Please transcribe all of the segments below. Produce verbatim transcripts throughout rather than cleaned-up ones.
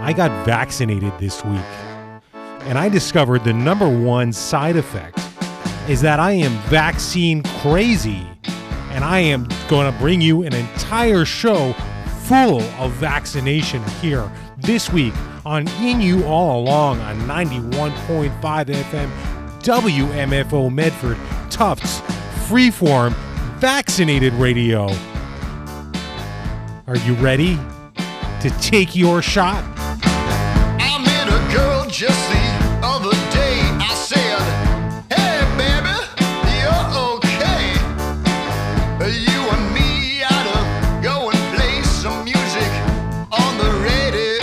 I got vaccinated this week, and I discovered the number one side effect is that I am vaccine crazy, and I am going to bring you an entire show full of vaccination here this week on In You All Along on ninety-one point five F M W M F O Medford, Tufts, Freeform, Vaccinated Radio. Are you ready to take your shot? I met a girl just the other day. I said, hey baby, you're okay. You and me ought to go and play some music on the radio.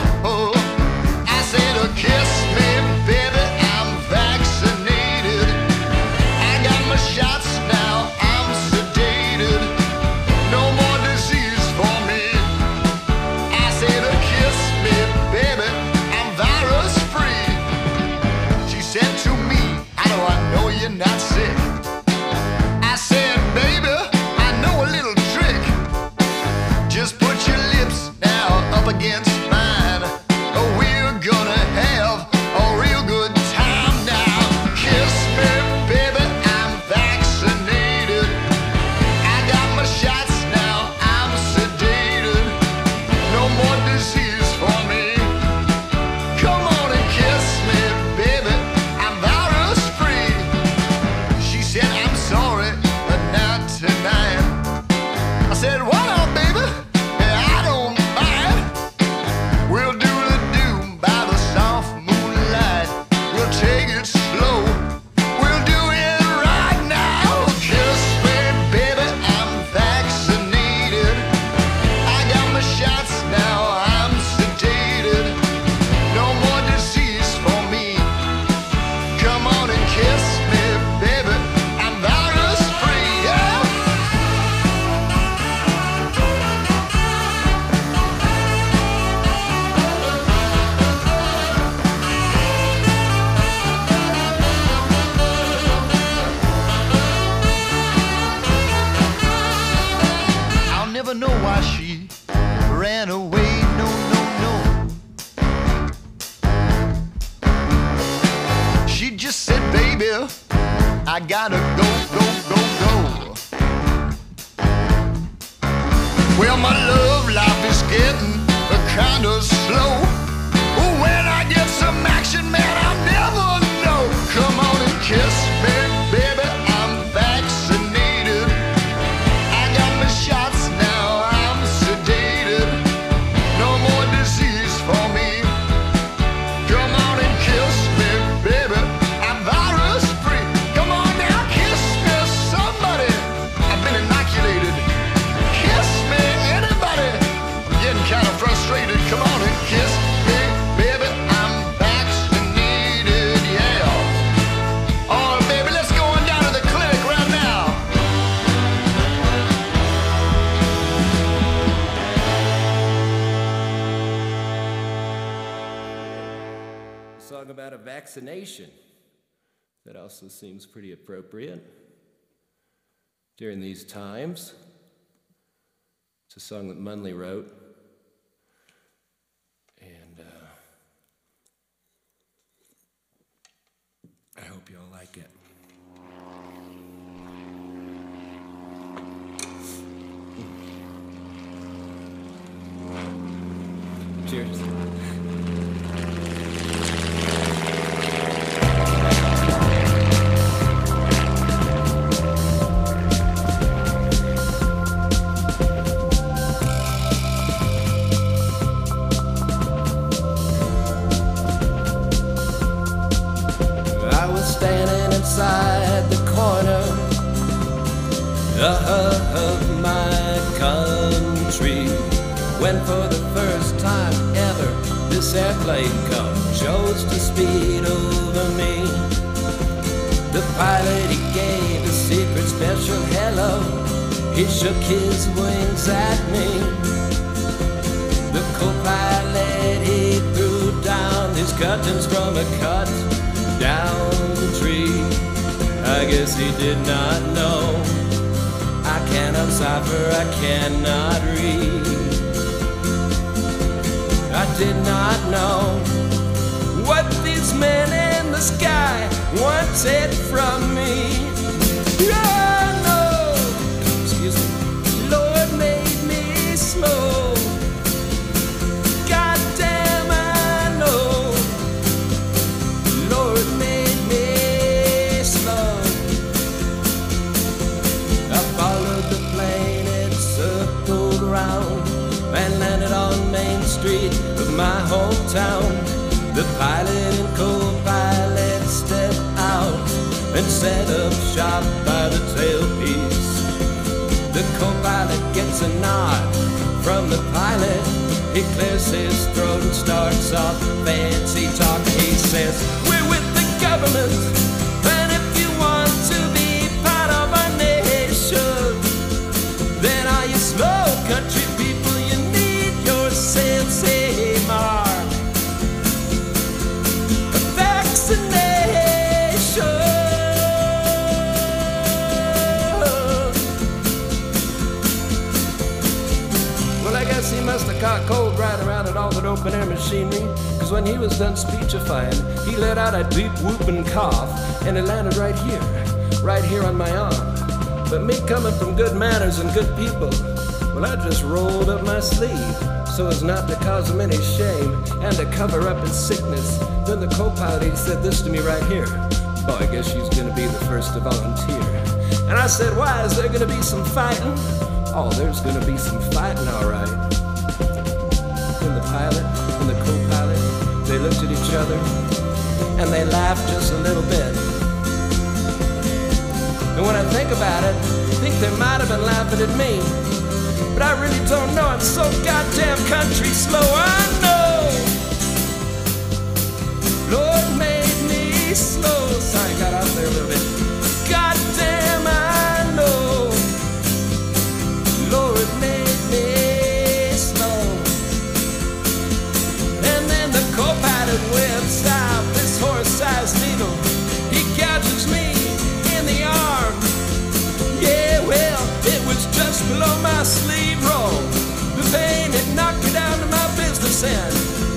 I said, oh, kiss me baby, I'm vaccinated. I got my shots now, I'm sedated. No more disease for me. I said, oh, kiss me baby, I'm virus free. She said to me, how do I know you're not sick? I said, baby, I know a little trick. Just put your lips now up against mine. Oh, we're gonna have a real good time now. Kiss me, baby, I'm vaccinated. I got my shots now, I'm sedated. No more disease for me. Come on and kiss me, baby, I'm virus free. She said, I'm sorry, but not tonight. I said, what up, baby? Yeah, I don't mind. We'll do the do by the soft moonlight. We'll take it slow. We'll do it right now. Kiss me, baby, I'm vaccinated. I got my shots now, I'm sedated. No more disease for me. Come on and kiss me, baby, I'm virus free. Yeah. I'll never know why she ran away. No, no, no. She just said, baby, I gotta go, go, go, go. Well, my love life is getting kinda slow. Ooh, when I get some action, man, I'll never know. Come on and kiss me, baby, I'm vaccinated. I got my shots now, I'm sedated. No more disease for me. Come on and kiss me, baby, I'm virus free. Come on now, kiss me, somebody. I've been inoculated. Kiss me, anybody. I'm getting kind of frustrated. Come on and kiss me, baby, I'm vaccinated, yeah. Oh, baby, let's go on down to the clinic right now. A song about a vaccination. That also seems pretty appropriate during these times. It's a song that Munley wrote. And uh, I hope you all like it. Cheers. I was standing inside the corner of my country when for the first time ever this airplane come chose to speed over me. The pilot, he gave a secret special hello. He shook his wings at me. The co-pilot, he threw down his curtains from a cut down the tree. I guess he did not know I cannot cipher, I cannot read. I did not know what these men in the sky wanted from me. Oh no, excuse me, Lord made me slow. God damn, I know, Lord made me slow. I followed the plane, it circled round and landed on Main Street of my hometown. The pilot and co-pilot stepped out and set up shop by the tailpiece. The co-pilot gets a nod from the pilot. He clears his throat and starts off fancy talk. He says, we're with the government, and if you want to be part of our nation, then all you slow country people, you need your sense of mark. A vaccination. Well, I guess he must have caught cold riding around in all that open air machinery, because when he was done speechifying, he let out a deep whooping cough, and it landed right here, right here on my arm. But me coming from good manners and good people, well, I just rolled up my sleeve so as not to cause him any shame and to cover up his sickness. Then the co-pilot, he said this to me right here. Boy, I guess she's gonna be the first to volunteer. And I said, why, is there gonna be some fighting? Oh, there's gonna be some fighting, all right. And the pilot and the co-pilot, they looked at each other and they laughed just a little bit. And when I think about it, I think they might have been laughing at me. But I really don't know, I'm so goddamn country slow, I know. Lord made me slow. Sorry, I got out there a little bit. Goddamn, I know. Lord made me slow. And then the co-pilot whips out this horse-sized needle. He gouges me in the arm. Yeah, well, it was just below my sleeve roll. The pain had knocked me down to my business end.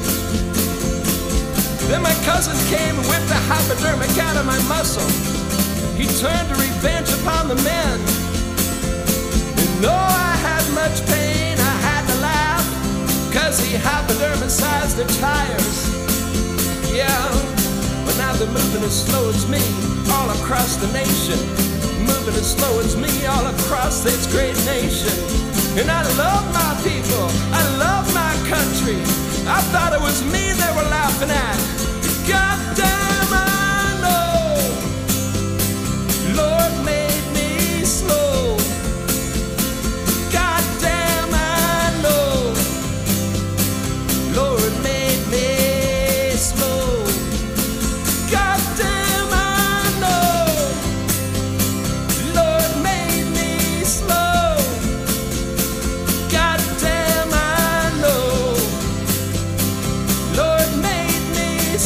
Then my cousin came and whipped a hypodermic out of my muscle. He turned to revenge upon the men. And though I had much pain, I had to laugh, cause he hypodermicized the tires. Yeah, but now they're moving as slow as me all across the nation. Moving as slow as me all across this great nation. And I love my people, I love my country. I thought it was me they were laughing at. God damn, I know. Lord made me slow. God damn, I know. Lord made me slow. God damn, I know. Lord made me slow. God damn, I know. Lord made me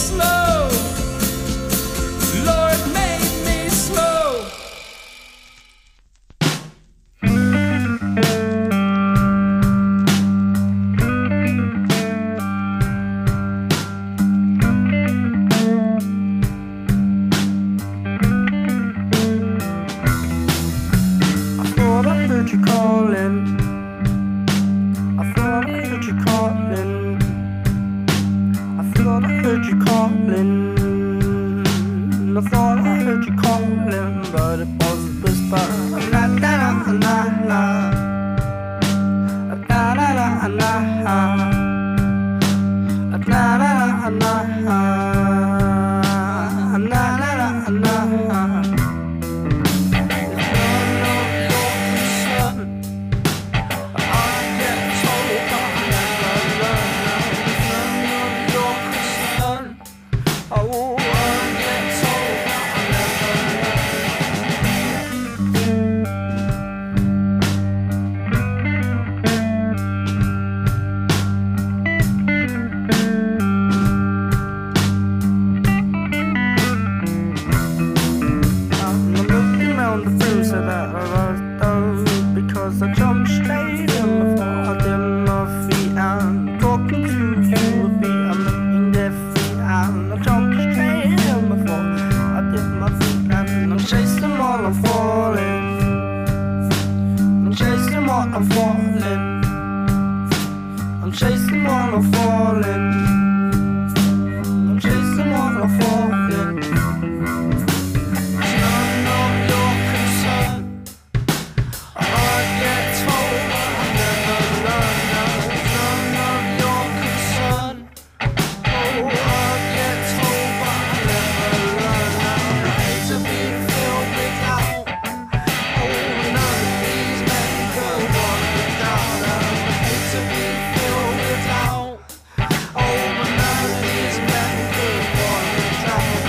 chasing while I'm falling. I'm chasing while I'm falling. It's none of your concern. I get told but I never learn. Now it's none of your concern. Oh, I get told but I never learn. Now I hate to be filled with doubt. Oh, none of these men could walk without. I hate to be filled with doubt. Oh, but none of these men could walk without.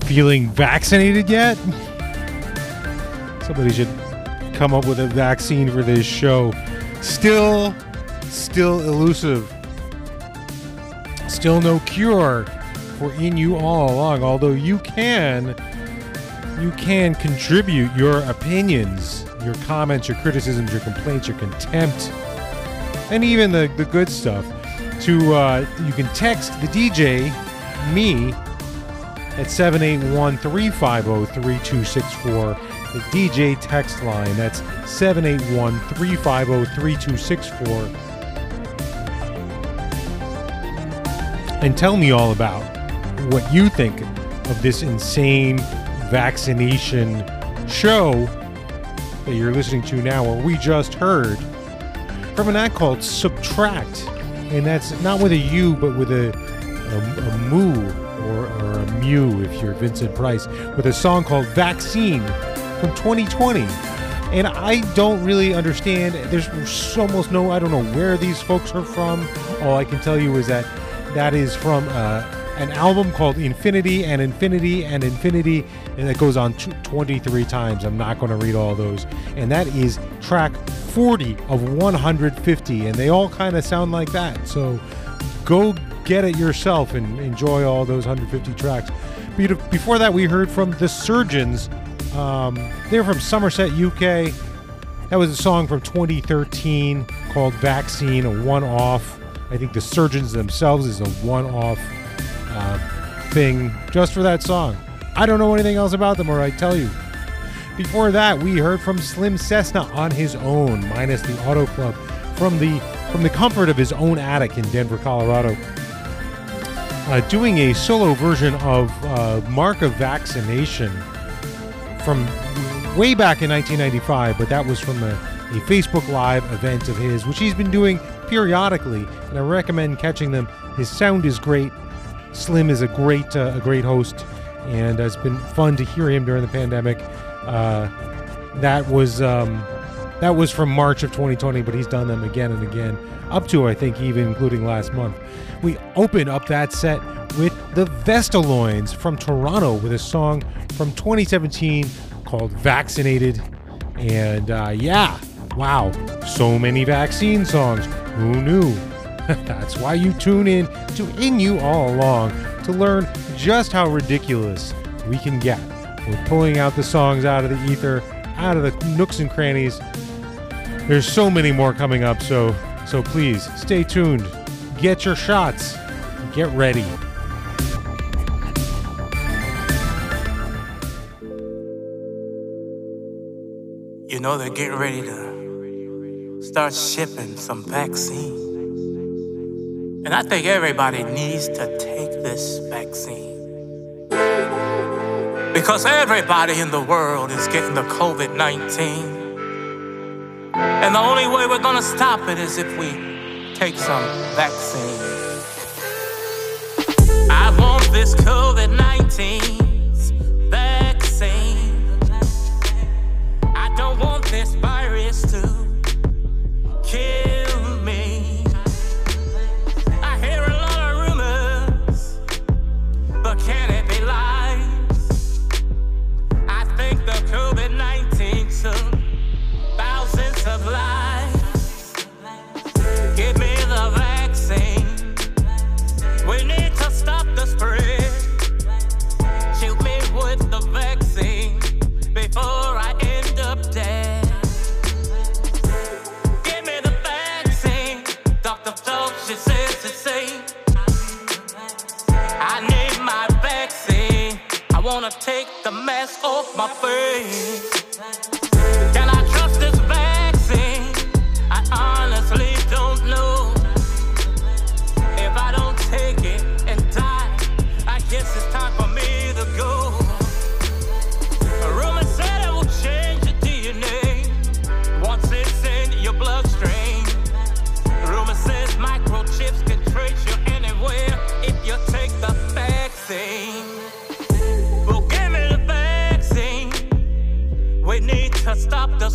feeling vaccinated yet? Somebody should come up with a vaccine for this show. Still, still elusive. Still no cure for In You All Along, although you can, you can contribute your opinions, your comments, your criticisms, your complaints, your contempt, and even the, the good stuff to, uh, you can text the D J, me, at seven eight one, three five zero, three two six four. The D J text line, that's seven eight one, three five zero, three two six four. And tell me all about what you think of this insane vaccination show that you're listening to now, or we just heard from an act called Subtract. And that's not with a U, but with a, a, a moo, or, or a mew if you're Vincent Price, with a song called Vaccine from twenty twenty. And I don't really understand. There's almost no, I don't know where these folks are from. All I can tell you is that that is from uh, an album called Infinity and Infinity and Infinity, and that goes on t- twenty-three times. I'm not going to read all those. And that is track forty of one hundred fifty, and they all kind of sound like that. So go get it yourself and enjoy all those one hundred fifty tracks. Before that, we heard from The Surgeons. Um, they're from Somerset, U K. That was a song from twenty thirteen called Vaccine, a one-off. I think The Surgeons themselves is a one-off uh, thing just for that song. I don't know anything else about them, or I'd tell you. Before that, we heard from Slim Cessna on his own, minus the Auto Club, from the from the comfort of his own attic in Denver, Colorado, uh, doing a solo version of uh, Mark of Vaccination from way back in nineteen ninety-five, but that was from a, a Facebook Live event of his, which he's been doing periodically, and I recommend catching them. His sound is great. Slim is a great uh, a great host, and it's been fun to hear him during the pandemic. Uh, that was um, that was from March of twenty twenty, but he's done them again and again, up to, I think, even including last month. We open up that set with the Vestaloins from Toronto with a song from twenty seventeen called Vaccinated. And uh, yeah, wow, so many vaccine songs. Who knew? That's why you tune in to In You All Along, to learn just how ridiculous we can get. We're pulling out the songs out of the ether, out of the nooks and crannies. There's so many more coming up, so so please stay tuned. Get your shots. Get ready. You know they're getting ready to start shipping some vaccine. And I think everybody needs to take this vaccine. Because everybody in the world is getting the covid nineteen. And the only way we're gonna stop it is if we take some vaccine. I want this covid nineteen vaccine. I don't want this virus to kill me. I hear a lot of rumors, but can it be lies? I think the covid nineteen took thousands of lives. Give me the vaccine. We need to stop the spread. Shoot me with the vaccine before I end up dead. Give me the vaccine. Doctor Fauci says it's safe. I need my vaccine. I wanna take the mask off my face. Can I trust this vaccine? I honestly don't know. If I don't take it and die, I guess it's time for me to go. A rumor said it will change your D N A once it's in your bloodstream. A rumor says microchips can trace you anywhere if you take the vaccine. Well, give me the vaccine. We need to stop the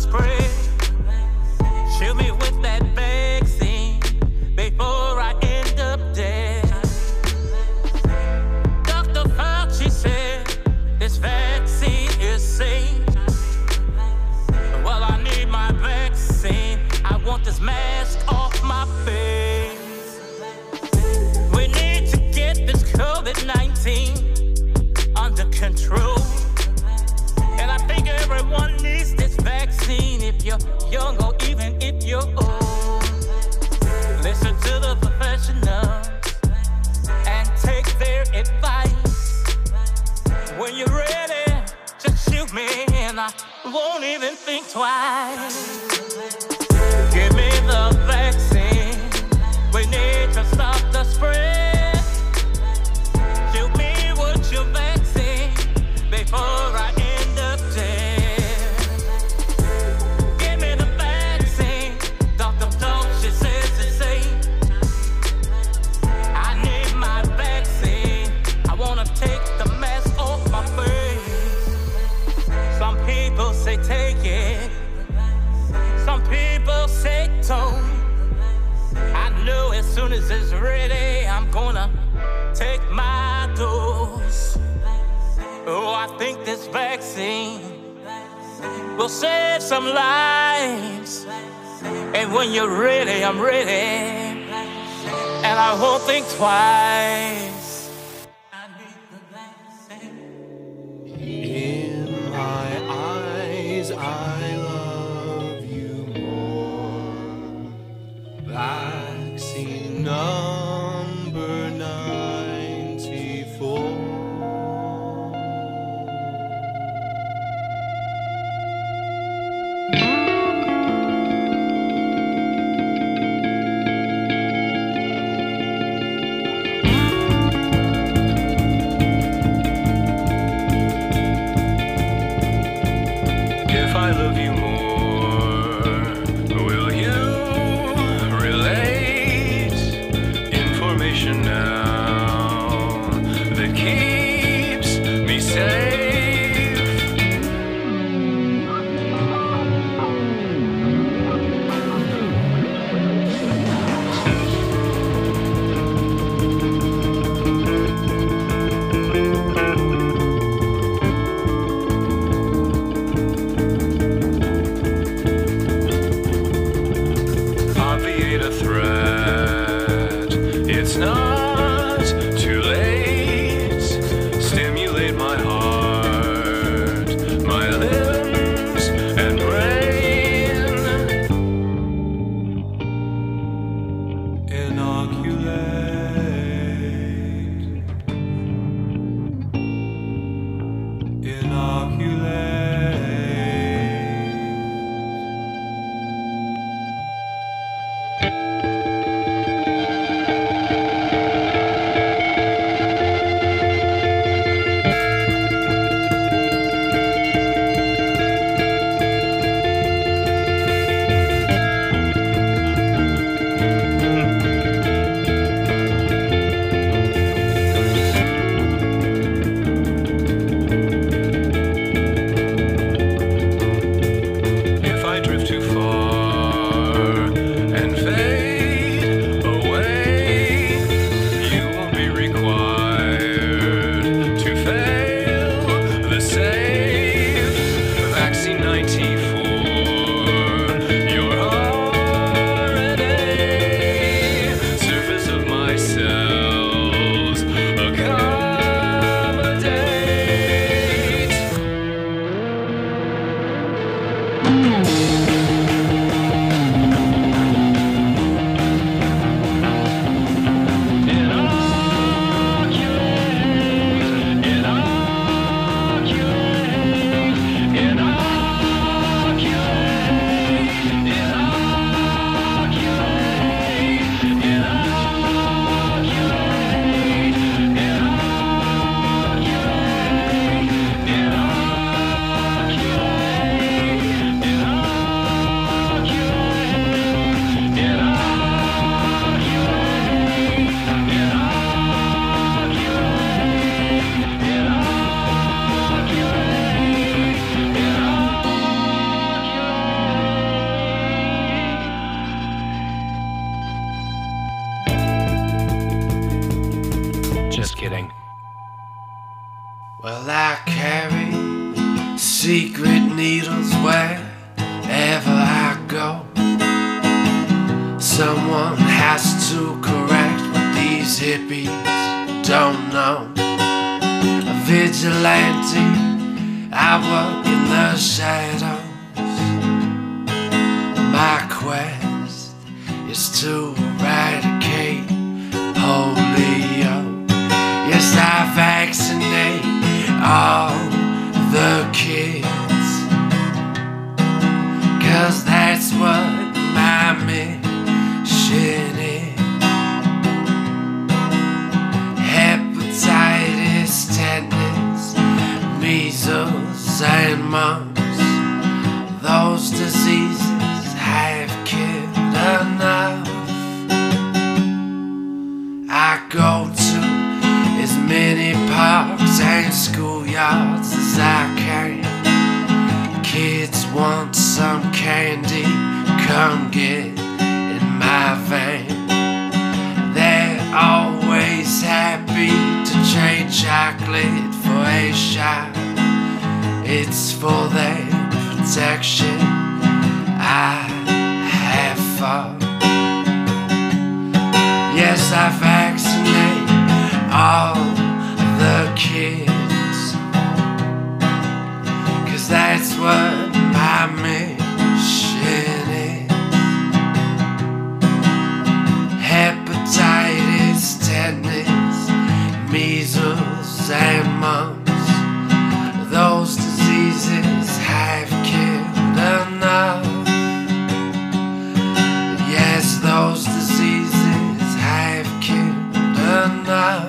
you're young or even if you're old. Listen to the professionals and take their advice. When you're ready, just shoot me and I won't even think twice. Give me the vaccine. We need to stop the spread. Shoot me with your vaccine before I end up dead. Give me the vaccine. Doctor Fauci says it's safe. I need my vaccine. I wanna take the mask off my face. Some people say take it. Some people say don't. I know as soon as it's ready, I'm gonna take my dose. Oh, I think this vaccine will save some lives. And when you're ready, I'm ready. And I won't think twice. I need the vaccine. In my eyes, I love you more. Vaccine number ninety-four. If I love you more, will you relate information now that keeps me safe? Obviate a threat. It's not too late. Stimulate my heart, my limbs and brain. Inoculate. Inoculate. If I drift too far and fade away, you won't be required to fail the safe. Vaccine ninety-four, your R N A, surface of my cells, accommodate. Just kidding. Well, I carry secret needles wherever I go. Someone has to correct what these hippies don't know. A vigilante, I work in the shadows. My quest is to eradicate polio. Yes, I vaccinate all the kids, 'cause that's what my mission is. Hepatitis, tetanus, measles, and mumps, those diseases have killed enough. I go to as many parks and schoolyards as I can. Kids want some candy, come get in my van. They're always happy to trade chocolate for a shot. It's for their protection I have fought. Yes, I vaccinate all the kids, 'cause that's what my mission is. Hepatitis, tetanus, measles, and mumps, those diseases have killed enough. Yes, those diseases have killed enough.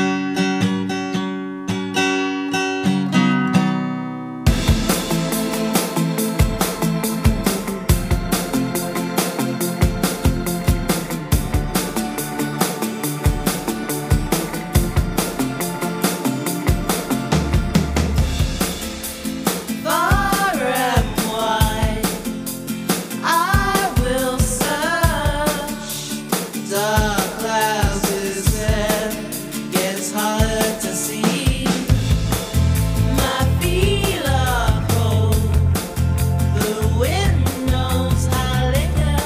Far and wide, I will search. Dark clouds is there, gets harder to see. My feet are cold, the wind knows how to linger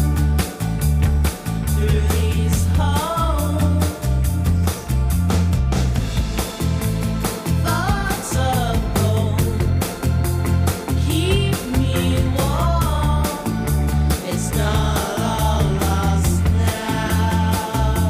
through these holes. Thoughts of gold keep me warm. It's not all lost now.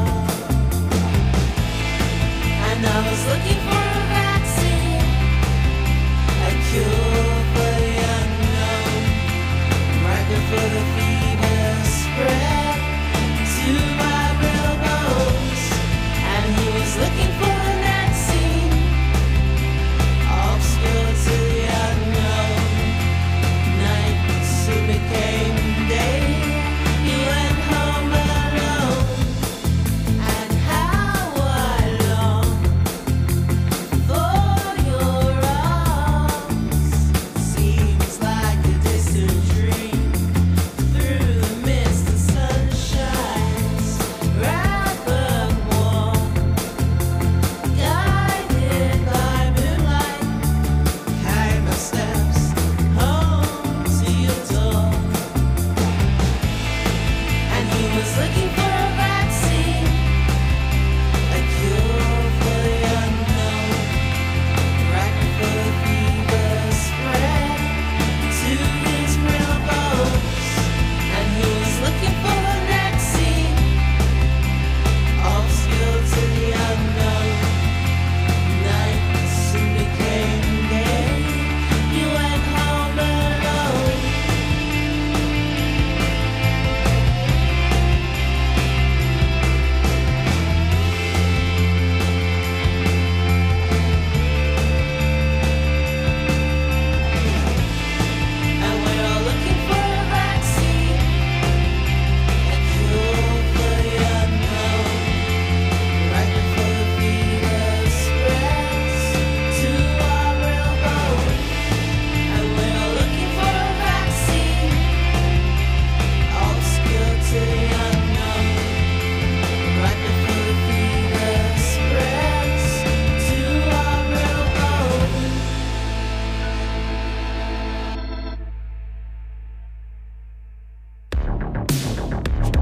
And I was looking for a vaccine, a cure for the unknown, right before the fever spread to my real bones. And he was looking for a vaccine, obscure to the unknown. Night soon became day. He went home alone. And how I long for your arms. Seems like a distant dream. Through the mist, the sun shines, wrap and warm, guided by moonlight. Carry my steps home to your door. And he was looking for a vaccine, a cure for the unknown, right before the fever spread to his real bones. And he was looking for a vaccine, obscure to the unknown. Night soon became day. He went home alone. And we're all looking for a vaccine, a cure for the unknown, right before the fever spreads to our real bone. And we're all looking for a vaccine, obscure to the unknown, right before the fever spreads to our real bone.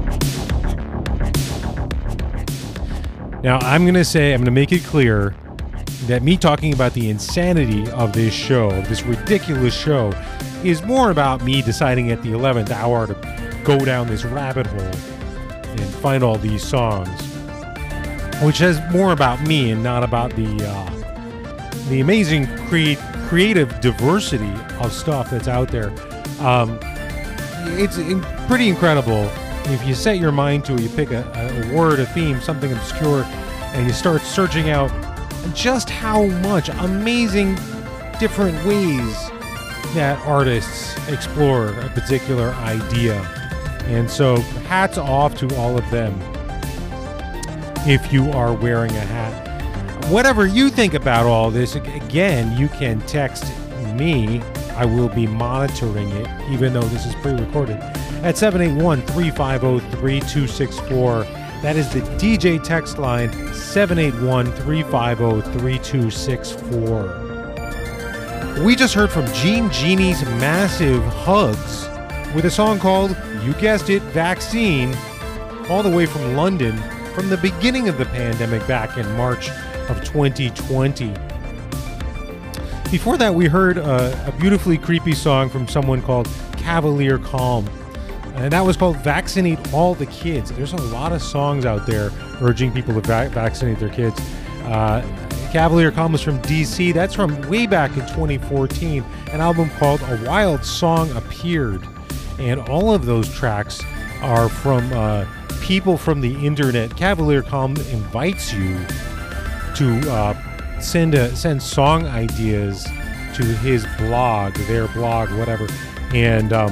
Now, I'm going to say, I'm going to make it clear that me talking about the insanity of this show, of this ridiculous show, is more about me deciding at the eleventh hour to go down this rabbit hole and find all these songs, which is more about me and not about the uh, the amazing cre- creative diversity of stuff that's out there. Um, it's in- pretty incredible. If you set your mind to it, you pick a, a word, a theme, something obscure, and you start searching out just how much amazing different ways that artists explore a particular idea. And so hats off to all of them if you are wearing a hat. Whatever you think about all this, again, you can text me. I will be monitoring it, even though this is pre-recorded, at seven eight one, three five zero, three two six four. That is the D J text line, seven eight one, three five zero, three two six four. We just heard from Gene Genie's Massive Hugs with a song called, you guessed it, Vaccine, all the way from London, from the beginning of the pandemic back in March of twenty twenty. Before that, we heard a, a beautifully creepy song from someone called Cavalier Calm, and that was called Vaccinate All the Kids. There's a lot of songs out there urging people to va- vaccinate their kids. Uh, Cavalier Calm was from D C. That's from way back in twenty fourteen. An album called A Wild Song Appeared. And all of those tracks are from uh, people from the internet. Cavalier Calm invites you to uh, send a, send song ideas to his blog, their blog, whatever, and um,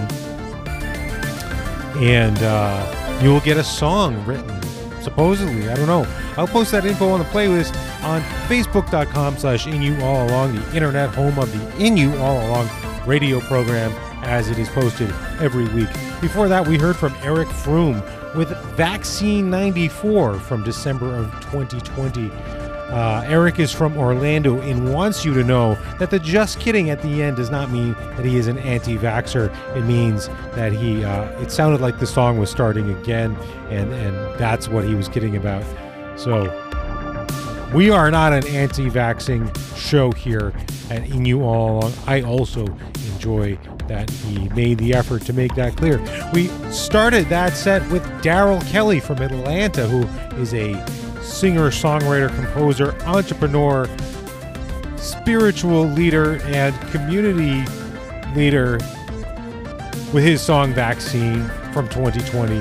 and uh, you will get a song written. Supposedly, I don't know. I'll post that info on the playlist on Facebook.com slash In You All Along, the internet home of the In You All Along radio program, as it is posted every week. Before that, we heard from Eric Froome with Vaccine ninety-four from December of twenty twenty. Uh, Eric is from Orlando and wants you to know that the just kidding at the end does not mean that he is an anti-vaxxer. It means that he, uh, it sounded like the song was starting again, and, and that's what he was kidding about. So, we are not an anti-vaxxing show here at In You All Along. I also enjoy that he made the effort to make that clear. We started that set with Daryl Kelly from Atlanta, who is a singer, songwriter, composer, entrepreneur, spiritual leader, and community leader with his song Vaccine from twenty twenty.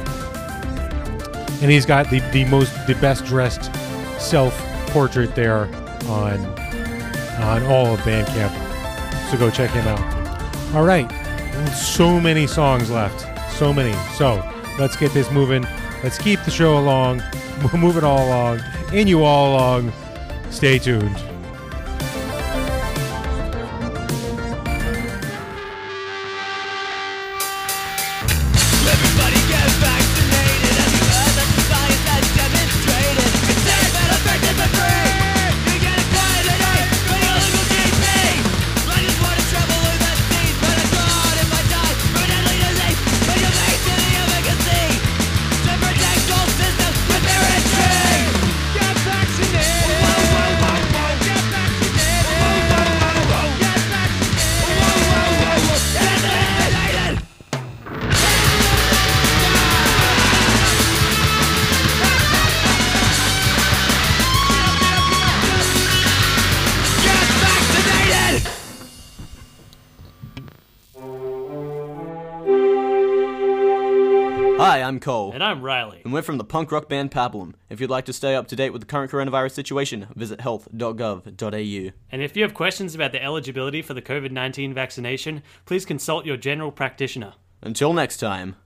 And he's got the, the most, the best dressed self-portrait there on, on all of Bandcamp. So go check him out. All right. So many songs left. So many. So let's get this moving. Let's keep the show along. Move it all along. In You All Along. Stay tuned. Everybody get vaccinated. Have you heard that the science has demonstrated it's safe and effective and free? You get it quiet today from your local G P. I just want to travel with that disease, but it's hard if I die from a deadly disease. Put your face to the efficacy to protect your system with their entry. Get vaccinated. Whoa, whoa, whoa, whoa. Get vaccinated. Whoa, whoa, whoa, whoa. Get vaccinated. Whoa, whoa, whoa, whoa. Get vaccinated. Get vaccinated. Hi, I'm Cole, And I'm Riley. and we're from the punk rock band Pablum. If you'd like to stay up to date with the current coronavirus situation, visit health dot gov dot a u. And if you have questions about the eligibility for the covid nineteen vaccination, please consult your general practitioner. Until next time.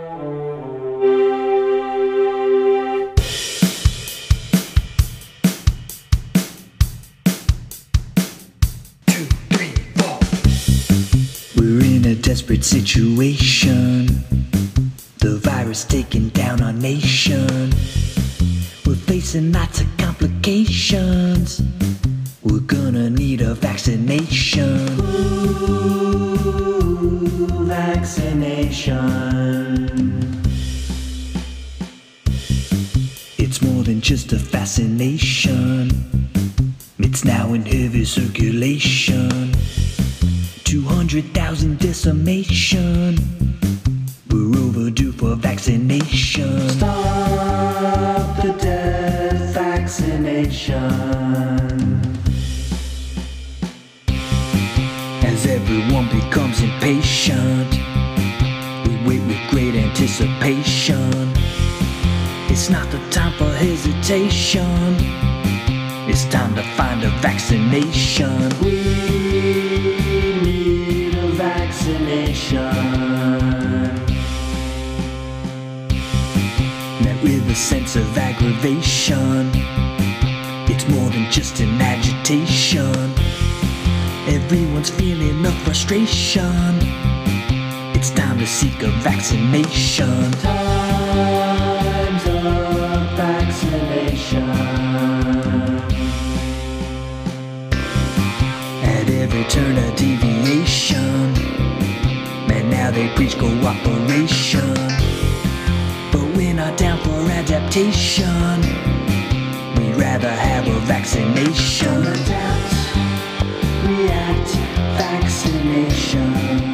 We're in a desperate situation. The virus taking down our nation. We're facing lots of complications. We're gonna need a vaccination. Ooh, vaccination. It's more than just a fascination. It's now in heavy circulation. two hundred thousand decimation. We're overdue for vaccination. Stop the death vaccination. As everyone becomes impatient, we wait with great anticipation. It's not the time for hesitation. It's time to find a vaccination. We need a vaccination. Met with a sense of aggravation. It's more than just an agitation. Everyone's feeling the frustration. It's time to seek a vaccination. Time's of vaccination. At every turn a deviation. Man, now they preach cooperation. But we're not down for adaptation. We'd rather have a vaccination. Adapt, react, vaccination.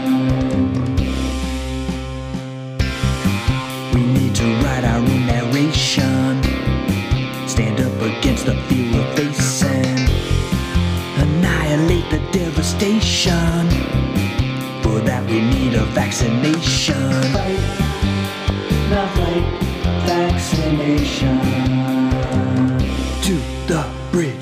We need to write our own narration. Stand up against the fear we're facing. Annihilate the devastation. For that we need a vaccination. Fight, not fight, vaccination. To the bridge.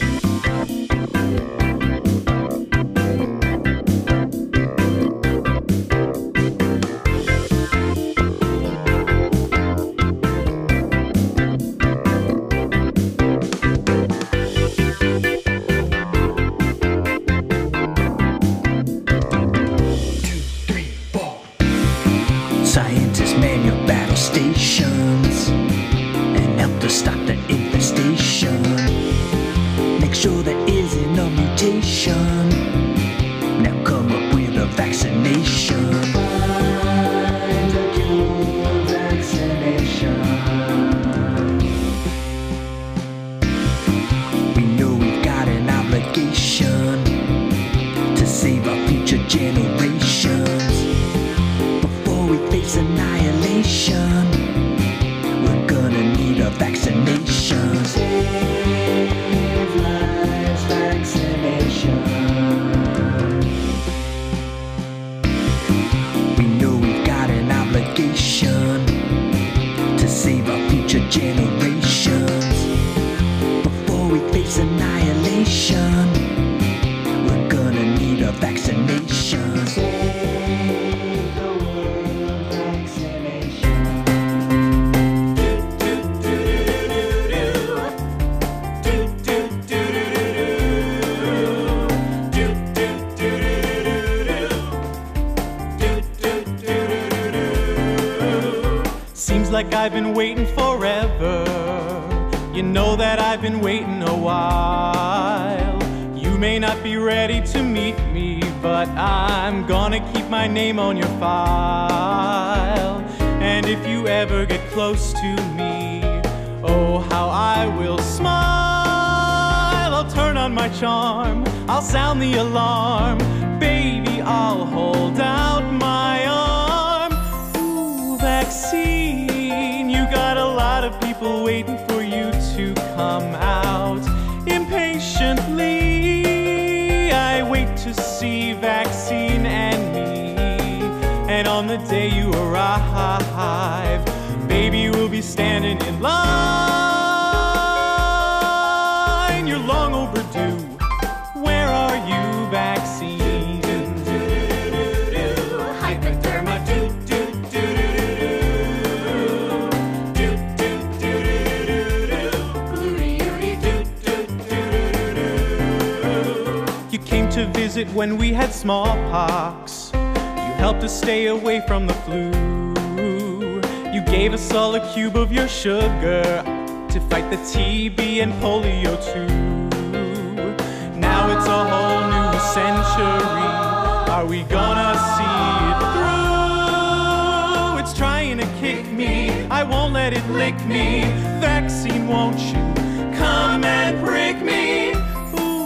Scientists man your battle stations and help to stop the infestation. Make sure there isn't a mutation. Now come up with a vaccination. Find a cure, vaccination. We know we've got an obligation to save our future generations. We face annihilation. We're gonna need a vaccination. Save lives, vaccination. We know we've got an obligation to save our future generations. Before we face annihilation, we're gonna need a vaccination. Seems like I've been waiting forever. You know that I've been waiting a while. You may not be ready to meet me, but I'm gonna keep my name on your file. And if you ever get close to me, oh, how I will smile. I'll turn on my charm, I'll sound the alarm. Baby, I'll hold out my arm. Ooh, vaccine, you got a lot of people waiting for you to come out. Impatiently, I wait to see vaccine and me. And on the day you arrive, baby, we'll be standing in line. You're long overdue. Where are you, vaccine? Hypothermia, do do do do do do do. You came to visit when we had smallpox. You helped us stay away from the flu. You gave us all a cube of your sugar to fight the T B and polio too. Now it's a whole new century. Are we gonna see it through? It's trying to kick me, I won't let it lick me. Vaccine, won't you come and prick me? Ooh,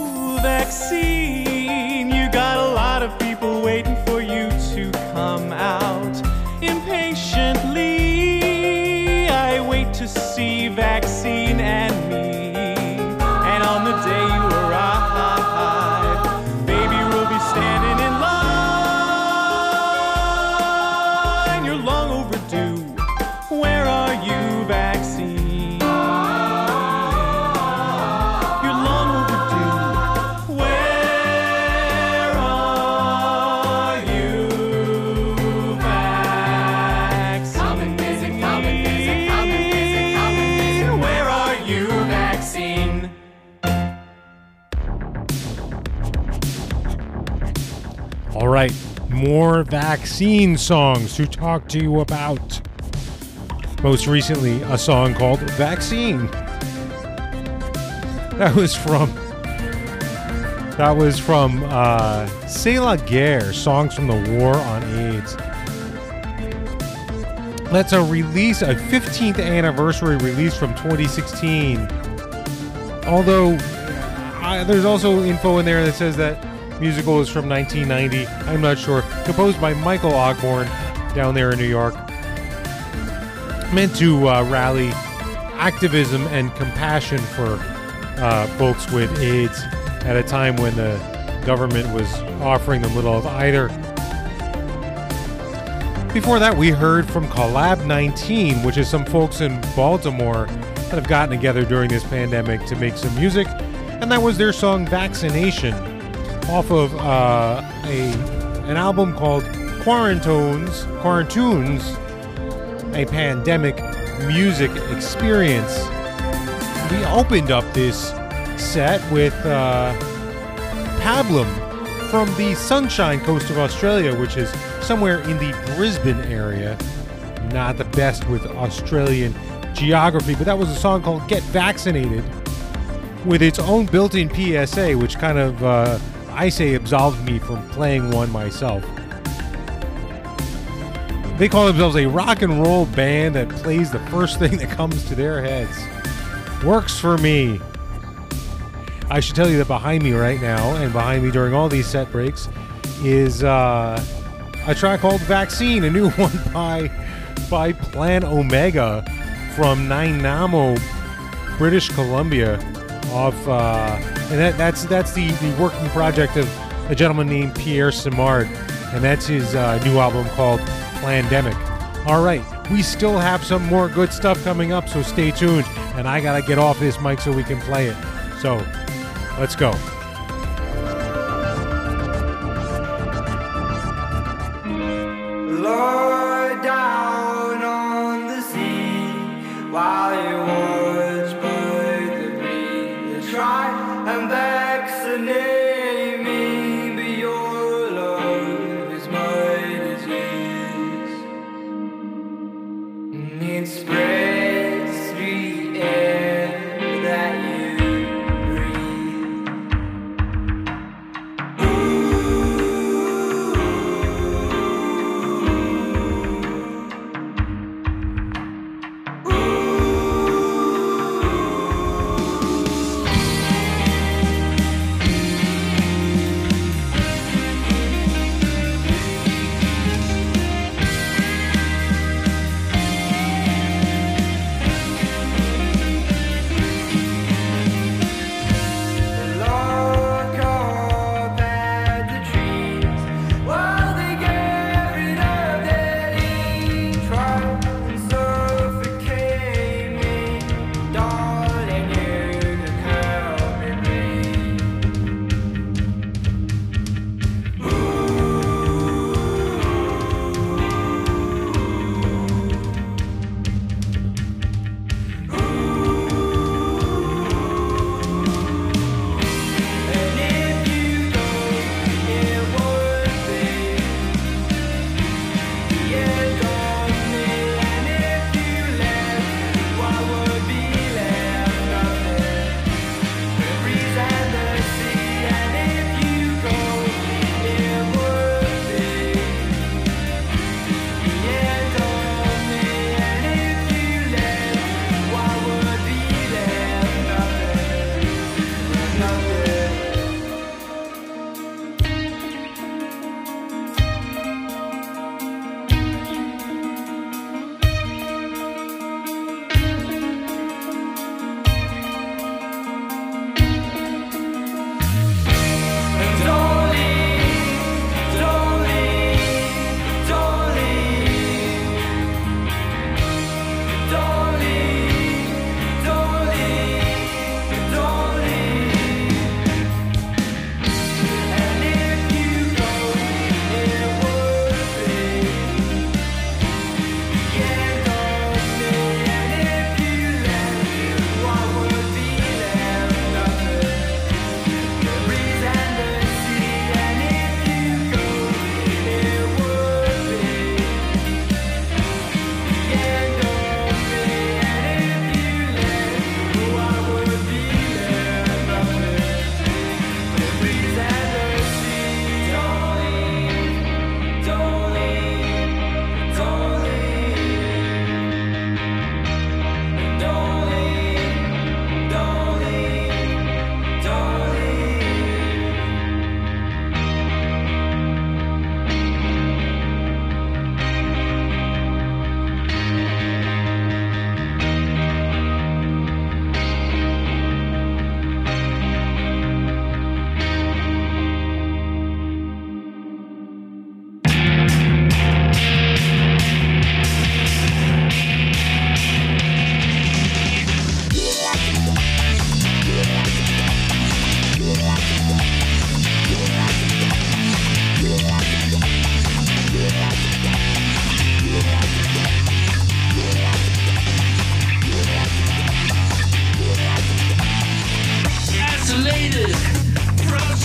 All right, more vaccine songs to talk to you about. Most recently, a song called Vaccine. That was from That was from uh, C'est la Guerre, Songs from the War on AIDS. That's a release, a fifteenth anniversary release from twenty sixteen. Although, I, there's also info in there that says that musical is from nineteen ninety. I'm not sure. Composed by Michael Ogborn down there in New York. Meant to uh, rally activism and compassion for uh, folks with AIDS at a time when the government was offering them little of either. Before that, we heard from Collab nineteen, which is some folks in Baltimore that have gotten together during this pandemic to make some music, and that was their song Vaccination, off of uh, a an album called Quarantones, Quarantunes, a Pandemic Music Experience. We opened up this set with uh, Pablum from the Sunshine Coast of Australia, which is somewhere in the Brisbane area. Not the best with Australian geography, but that was a song called Get Vaccinated, with its own built-in P S A, which kind of, uh, I say, absolved me from playing one myself. They call themselves a rock and roll band that plays the first thing that comes to their heads. Works for me. I should tell you that behind me right now, and behind me during all these set breaks, is uh, a track called Vaccine, a new one by by Plan Omega from Nanaimo, British Columbia. Off, uh, and that, that's that's the, the working project of a gentleman named Pierre Simard, and that's his uh, new album called Plandemic. All right, we still have some more good stuff coming up, so stay tuned. And I gotta get off this mic so we can play it. So, let's go. Lie down on the sea while you watch by the breeze. Try and vaccinate me, but your love is my disease. And it spreads through the air that you breathe. Ooh.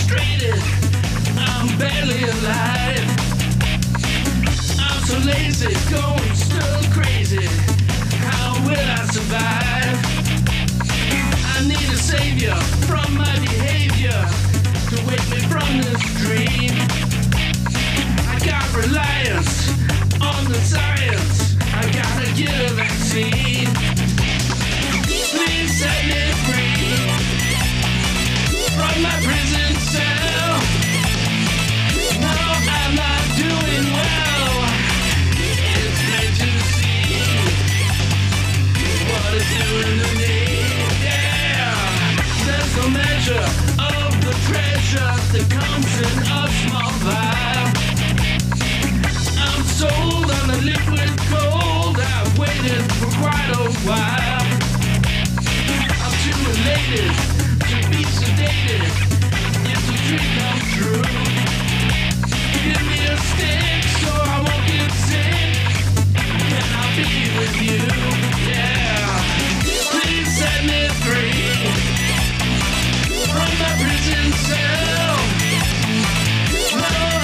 frustrated. I'm barely alive. I'm so lazy, going still crazy. How will I survive? I need a savior from my behavior to wake me from this dream. I got reliance on the science. I gotta get a vaccine. Please set me free from my prison cell. No, I'm not doing well. It's great to see what it's doing to me. Yeah, there's no measure of the treasure that comes in a small vial. I'm sold on the liquid gold. I've waited for quite a while. I'm too elated to be sedated if the dream comes true. Give me a stick so I won't get sick, and I'll be with you. Yeah, please set me free from my prison cell. No,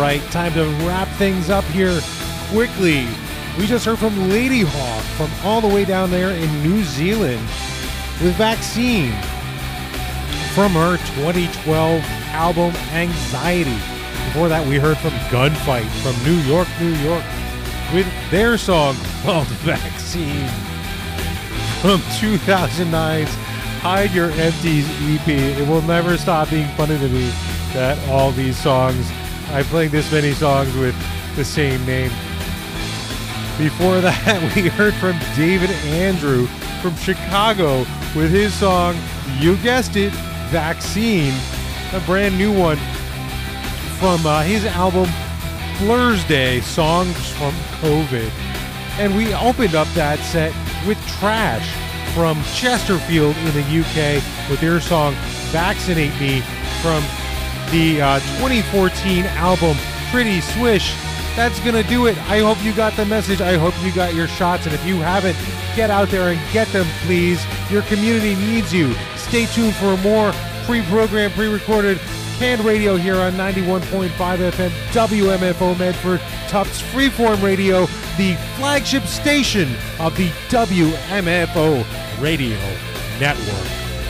right, time to wrap things up here quickly. We just heard from Lady Hawk from all the way down there in New Zealand with Vaccine from her twenty twelve album Anxiety. Before that, we heard from Gunfight from New York, New York with their song called Vaccine from two thousand nine's Hide Your Empties E P. It will never stop being funny to me that all these songs, I played this many songs with the same name. Before that, we heard from David Andrew from Chicago with his song, you guessed it, Vaccine, a brand new one from uh, his album Blur's Day, Songs from COVID. And we opened up that set with Trash from Chesterfield in the U K with their song Vaccinate Me from the uh, twenty fourteen album Pretty Swish. That's gonna do it. I hope you got the message. I hope you got your shots, and if you haven't, get out there and get them, please. Your community needs you. Stay tuned for more pre-programmed, pre-recorded canned radio here on ninety-one point five F M W M F O Medford, Tufts Freeform Radio, the flagship station of the W M F O Radio Network.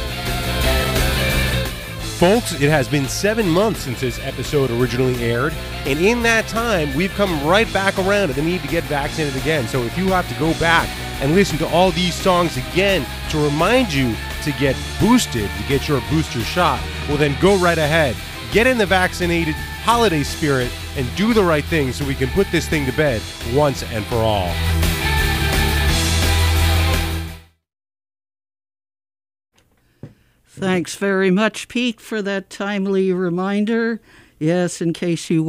Folks, it has been seven months since this episode originally aired, and in that time, we've come right back around to the need to get vaccinated again. So if you have to go back and listen to all these songs again to remind you to get boosted, to get your booster shot, well then go right ahead. Get in the vaccinated holiday spirit and do the right thing so we can put this thing to bed once and for all. Thanks very much, Pete, for that timely reminder. Yes, in case you